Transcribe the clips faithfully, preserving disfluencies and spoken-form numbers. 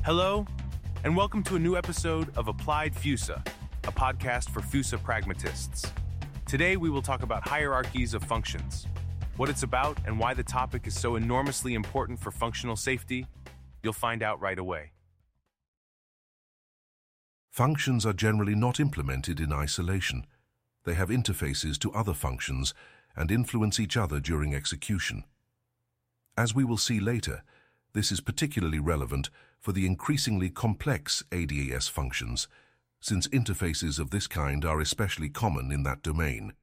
Hello, and welcome to a new episode of Applied FUSA, a podcast for FUSA pragmatists. Today, we will talk about hierarchies of functions. What it's about and why the topic is so enormously important for functional safety, you'll find out right away. Functions are generally not implemented in isolation. They have interfaces to other functions and influence each other during execution. As we will see later, this is particularly relevant for the increasingly complex A D A S functions, since interfaces of this kind are especially common in that domain.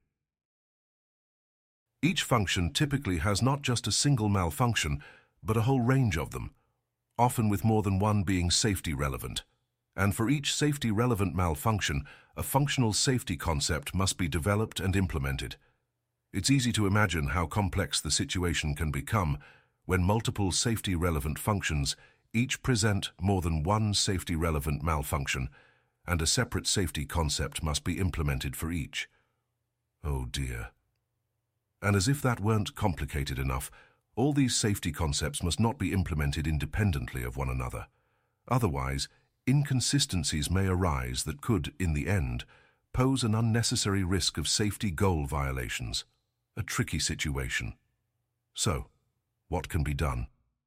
Each function typically has not just a single malfunction, but a whole range of them, often with more than one being safety relevant. And for each safety relevant malfunction, a functional safety concept must be developed and implemented. It's easy to imagine how complex the situation can become when multiple safety-relevant functions each present more than one safety-relevant malfunction, and a separate safety concept must be implemented for each. Oh dear. And as if that weren't complicated enough, all these safety concepts must not be implemented independently of one another. Otherwise, inconsistencies may arise that could, in the end, pose an unnecessary risk of safety goal violations. A tricky situation. So, what can be done?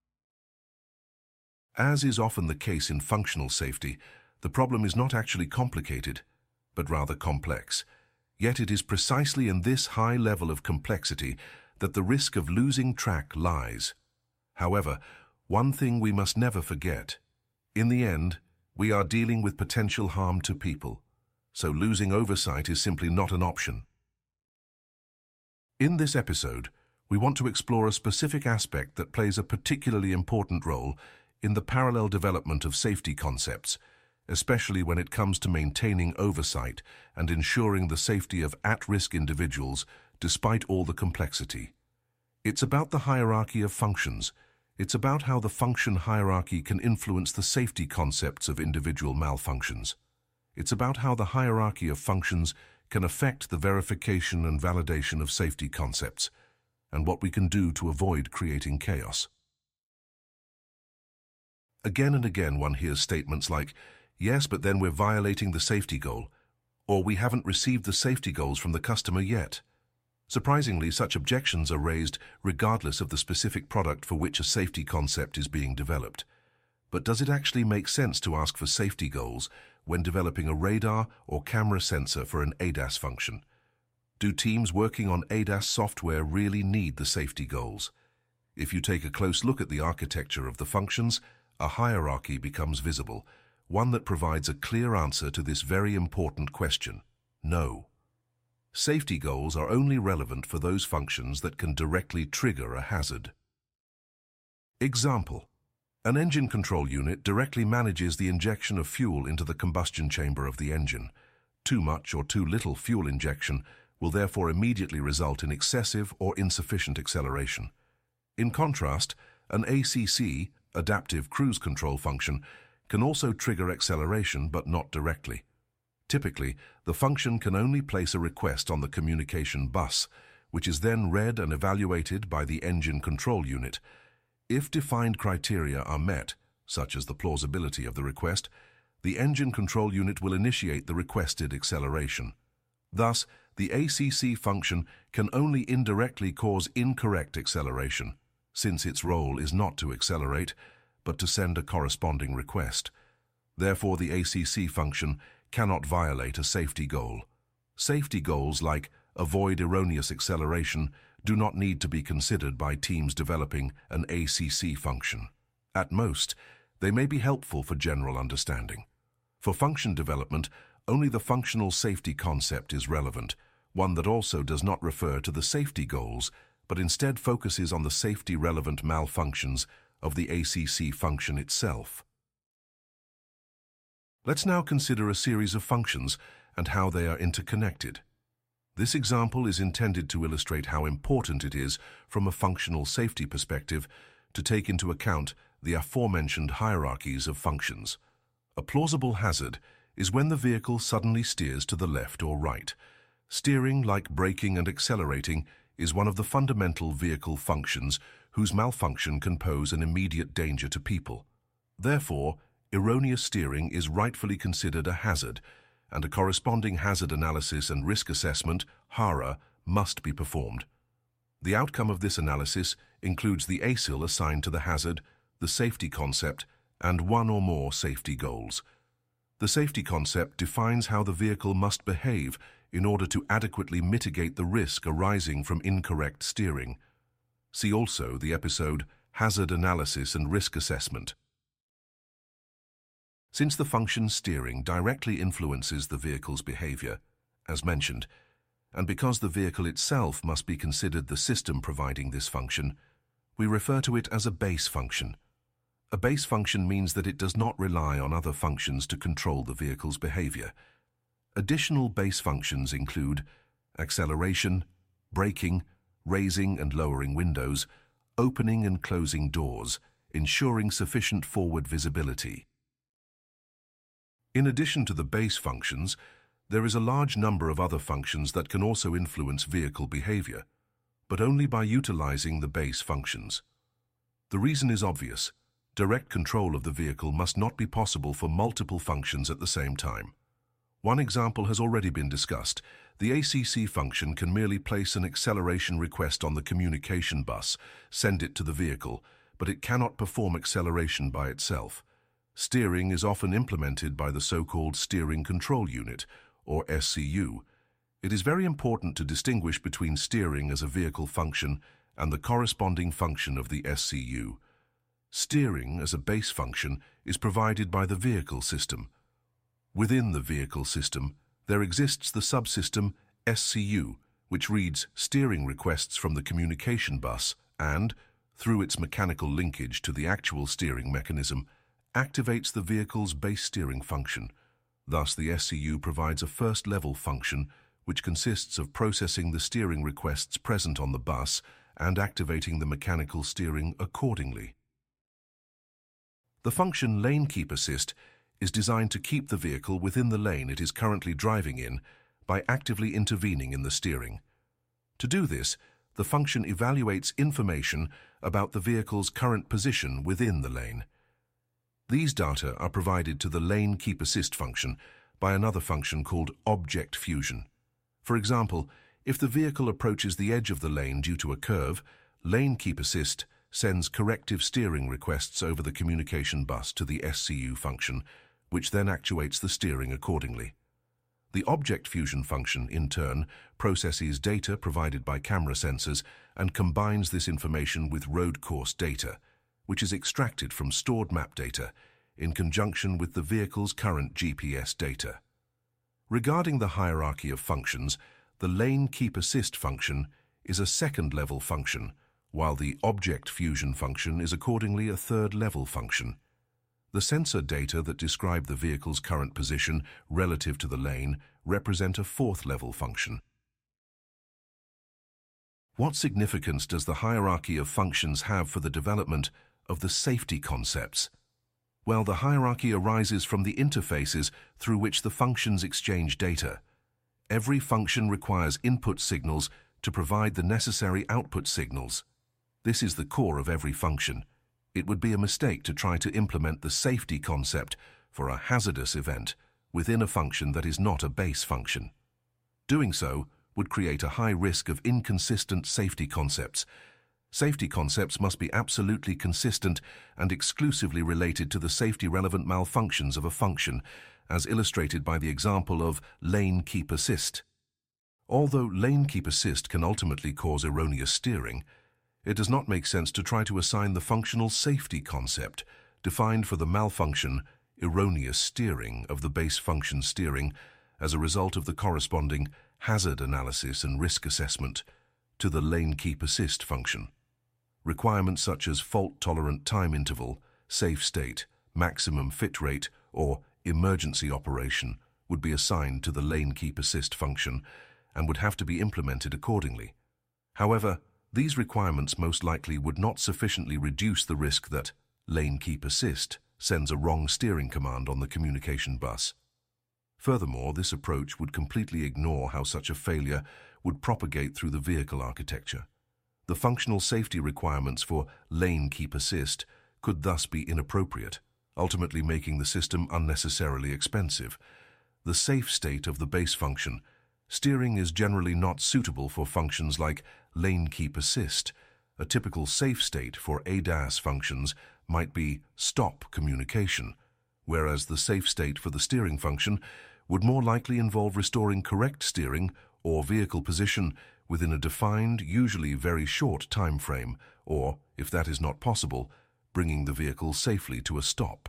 As is often the case in functional safety, the problem is not actually complicated, but rather complex. Yet it is precisely in this high level of complexity that the risk of losing track lies. However, one thing we must never forget. In the end, we are dealing with potential harm to people, so losing oversight is simply not an option. In this episode, we want to explore a specific aspect that plays a particularly important role in the parallel development of safety concepts, especially when it comes to maintaining oversight and ensuring the safety of at-risk individuals despite all the complexity. It's about the hierarchy of functions. It's about how the function hierarchy can influence the safety concepts of individual malfunctions. It's about how the hierarchy of functions can affect the verification and validation of safety concepts, and what we can do to avoid creating chaos. Again and again one hears statements like, yes, but then we're violating the safety goal, or we haven't received the safety goals from the customer yet. Surprisingly, such objections are raised regardless of the specific product for which a safety concept is being developed. But does it actually make sense to ask for safety goals when developing a radar or camera sensor for an A D A S function? Do teams working on A D A S software really need the safety goals? If you take a close look at the architecture of the functions, a hierarchy becomes visible, one that provides a clear answer to this very important question. No. Safety goals are only relevant for those functions that can directly trigger a hazard. Example: an engine control unit directly manages the injection of fuel into the combustion chamber of the engine. Too much or too little fuel injection will therefore immediately result in excessive or insufficient acceleration. In contrast, an A C C, adaptive cruise control function, can also trigger acceleration but not directly. Typically, the function can only place a request on the communication bus, which is then read and evaluated by the engine control unit. If defined criteria are met, such as the plausibility of the request, the engine control unit will initiate the requested acceleration. Thus, the A C C function can only indirectly cause incorrect acceleration, since its role is not to accelerate, but to send a corresponding request. Therefore, the A C C function cannot violate a safety goal. Safety goals like avoid erroneous acceleration do not need to be considered by teams developing an A C C function. At most, they may be helpful for general understanding. For function development, only the functional safety concept is relevant, one that also does not refer to the safety goals, but instead focuses on the safety-relevant malfunctions of the A C C function itself. Let's now consider a series of functions and how they are interconnected. This example is intended to illustrate how important it is, from a functional safety perspective, to take into account the aforementioned hierarchies of functions. A plausible hazard is when the vehicle suddenly steers to the left or right. Steering, like braking and accelerating, is one of the fundamental vehicle functions whose malfunction can pose an immediate danger to people. Therefore, erroneous steering is rightfully considered a hazard, and a corresponding hazard analysis and risk assessment, HARA, must be performed. The outcome of this analysis includes the A S I L assigned to the hazard, the safety concept, and one or more safety goals. The safety concept defines how the vehicle must behave in order to adequately mitigate the risk arising from incorrect steering. See also the episode Hazard Analysis and Risk Assessment. Since the function steering directly influences the vehicle's behavior, as mentioned, and because the vehicle itself must be considered the system providing this function, we refer to it as a base function. A base function means that it does not rely on other functions to control the vehicle's behavior. Additional base functions include acceleration, braking, raising and lowering windows, opening and closing doors, ensuring sufficient forward visibility. In addition to the base functions, there is a large number of other functions that can also influence vehicle behavior, but only by utilizing the base functions. The reason is obvious. Direct control of the vehicle must not be possible for multiple functions at the same time. One example has already been discussed. The A C C function can merely place an acceleration request on the communication bus, send it to the vehicle, but it cannot perform acceleration by itself. Steering is often implemented by the so-called Steering Control Unit, or S C U. It is very important to distinguish between steering as a vehicle function and the corresponding function of the S C U. Steering as a base function is provided by the vehicle system. Within the vehicle system, there exists the subsystem S C U, which reads steering requests from the communication bus and, through its mechanical linkage to the actual steering mechanism, activates the vehicle's base steering function. Thus, the S C U provides a first-level function which consists of processing the steering requests present on the bus and activating the mechanical steering accordingly. The function Lane Keep Assist is designed to keep the vehicle within the lane it is currently driving in by actively intervening in the steering. To do this, the function evaluates information about the vehicle's current position within the lane. These data are provided to the Lane Keep Assist function by another function called Object Fusion. For example, if the vehicle approaches the edge of the lane due to a curve, Lane Keep Assist sends corrective steering requests over the communication bus to the S C U function, which then actuates the steering accordingly. The Object Fusion function, in turn, processes data provided by camera sensors and combines this information with road course data, which is extracted from stored map data in conjunction with the vehicle's current G P S data. Regarding the hierarchy of functions, the Lane Keep Assist function is a second-level function, while the Object Fusion function is accordingly a third-level function. The sensor data that describe the vehicle's current position relative to the lane represent a fourth-level function. What significance does the hierarchy of functions have for the development of the safety concepts? Well, the hierarchy arises from the interfaces through which the functions exchange data. Every function requires input signals to provide the necessary output signals. This is the core of every function. It would be a mistake to try to implement the safety concept for a hazardous event within a function that is not a base function. Doing so would create a high risk of inconsistent safety concepts. Safety concepts must be absolutely consistent and exclusively related to the safety-relevant malfunctions of a function, as illustrated by the example of Lane Keep Assist. Although Lane Keep Assist can ultimately cause erroneous steering, it does not make sense to try to assign the functional safety concept defined for the malfunction erroneous steering of the base function steering as a result of the corresponding hazard analysis and risk assessment to the Lane Keep Assist function. Requirements such as fault-tolerant time interval, safe state, maximum fit rate, or emergency operation would be assigned to the Lane Keep Assist function and would have to be implemented accordingly. However, these requirements most likely would not sufficiently reduce the risk that Lane Keep Assist sends a wrong steering command on the communication bus. Furthermore, this approach would completely ignore how such a failure would propagate through the vehicle architecture. The functional safety requirements for Lane Keep Assist could thus be inappropriate, ultimately making the system unnecessarily expensive. The safe state of the base function. Steering is generally not suitable for functions like lane keep assist. A typical safe state for A D A S functions might be stop communication, whereas the safe state for the steering function would more likely involve restoring correct steering or vehicle position within a defined, usually very short time frame, or, if that is not possible, bringing the vehicle safely to a stop.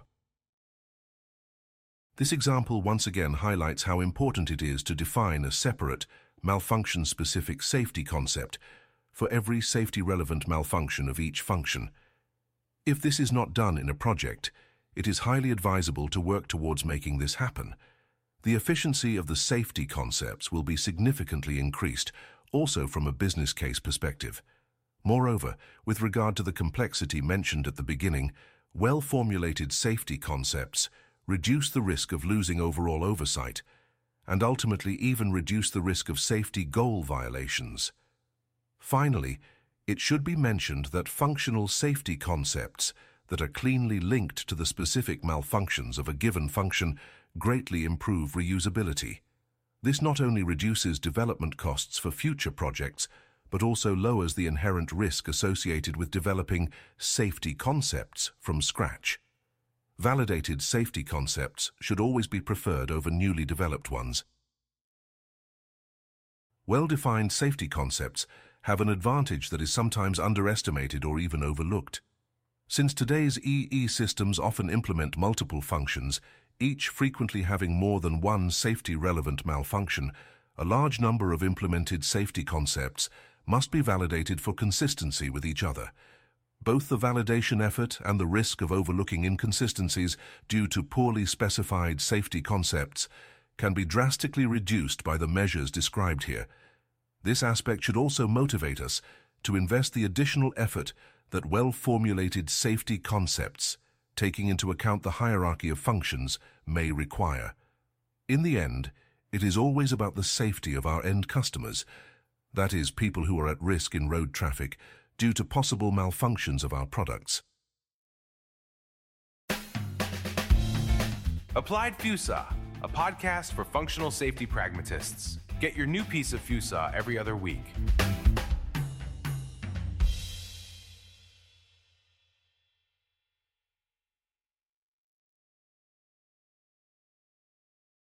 This example once again highlights how important it is to define a separate, malfunction-specific safety concept for every safety-relevant malfunction of each function. If this is not done in a project, it is highly advisable to work towards making this happen. The efficiency of the safety concepts will be significantly increased, also from a business case perspective. Moreover, with regard to the complexity mentioned at the beginning, well-formulated safety concepts reduce the risk of losing overall oversight, and ultimately even reduce the risk of safety goal violations. Finally, it should be mentioned that functional safety concepts that are cleanly linked to the specific malfunctions of a given function greatly improve reusability. This not only reduces development costs for future projects, but also lowers the inherent risk associated with developing safety concepts from scratch. Validated safety concepts should always be preferred over newly developed ones. Well-defined safety concepts have an advantage that is sometimes underestimated or even overlooked. Since today's E E systems often implement multiple functions, each frequently having more than one safety-relevant malfunction, a large number of implemented safety concepts must be validated for consistency with each other. Both the validation effort and the risk of overlooking inconsistencies due to poorly specified safety concepts can be drastically reduced by the measures described here. This aspect should also motivate us to invest the additional effort that well-formulated safety concepts, taking into account the hierarchy of functions, may require. In the end, it is always about the safety of our end customers, that is, people who are at risk in road traffic due to possible malfunctions of our products. Applied FUSA, a podcast for functional safety pragmatists. Get your new piece of FUSA every other week.